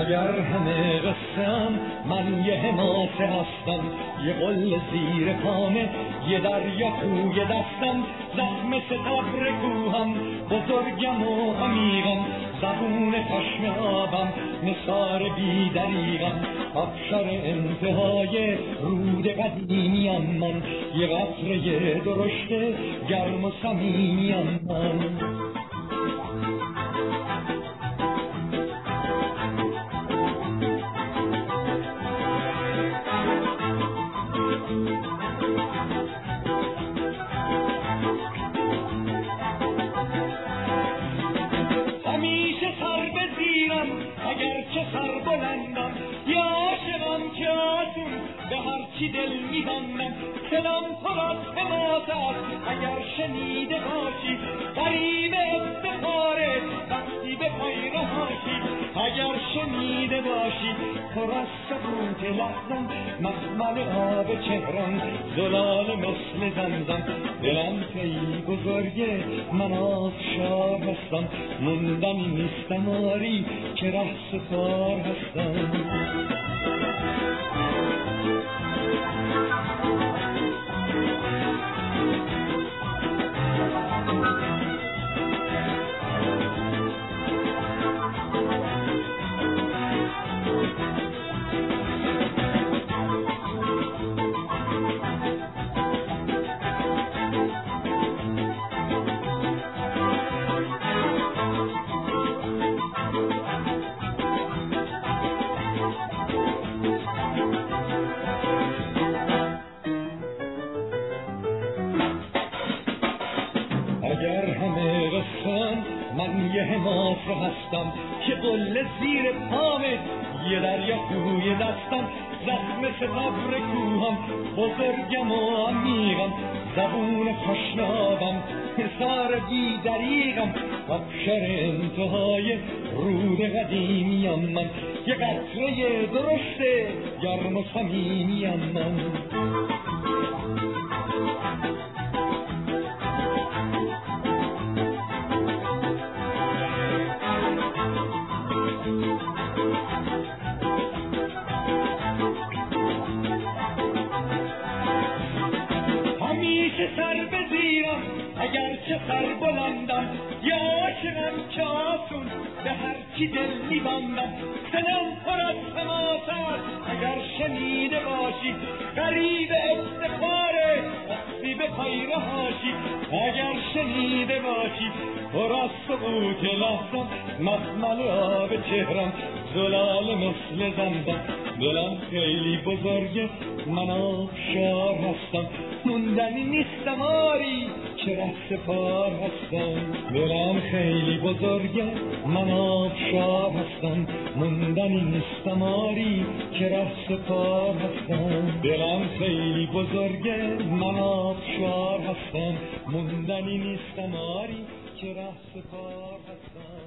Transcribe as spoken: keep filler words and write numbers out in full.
اگر همه قصه‌ام من یه حماسه هستم، یه قل زیر پامه، یه دریا توی دستم، زخم ستبر کوهم، بزرگم و عمیقم، زبون خشم آبم، نثار بی دریغم، افشار انتهای رود قدیمیم من، یه قطره درشت گرم و صمیمیم من. اگرچه سر بلندم، یا عاشقم که آسون به هرچی دل میبندم، دلم پر از حماسه است اگر شنیده باشی، غریب افتخاره وقتی به پای رهاشی، اگر شنیده باشی پر از سکوت لحظم، مخمل آب چهرم زلال مثل زمزم، دلم خیلی بزرگه من آبشار هستم، موندنی نیستم آری که ره سپار هستم. اگر همه قصه‌ام من یه حماسه هستم، که قله زیر پامه، یه دریا توی دستم، زخم ستبر کوهم، بزرگم و عمیقم، زبون خشنابم، حصار بی دریغم، افشار انتهای رود قدیمیم من، یه قطره درشت گرم و صمیمیم من. همیشه سر بزیرم اگرچه سر بلندم، یا عاشقم که آسون به هرچی دل میبندم، دلم پر از حماسه است اگر شنیده باشی، غریب افتخاره وقتی به پای رهاشی، اگر شنیده باشی پر از سکوت لحظم، مخمل آب چهرم زلال مثل زمزم، دلم خیلی بزرگه من آبشار هستم، موندنی نیستم آری که ره سپار هستم. دلم خیلی بزرگه من آبشار هستم، موندنی نیستم آری که ره سپار هستم. دلم خیلی بزرگه من آبشار هستم، موندنی نیستم آری که ره سپار هستم.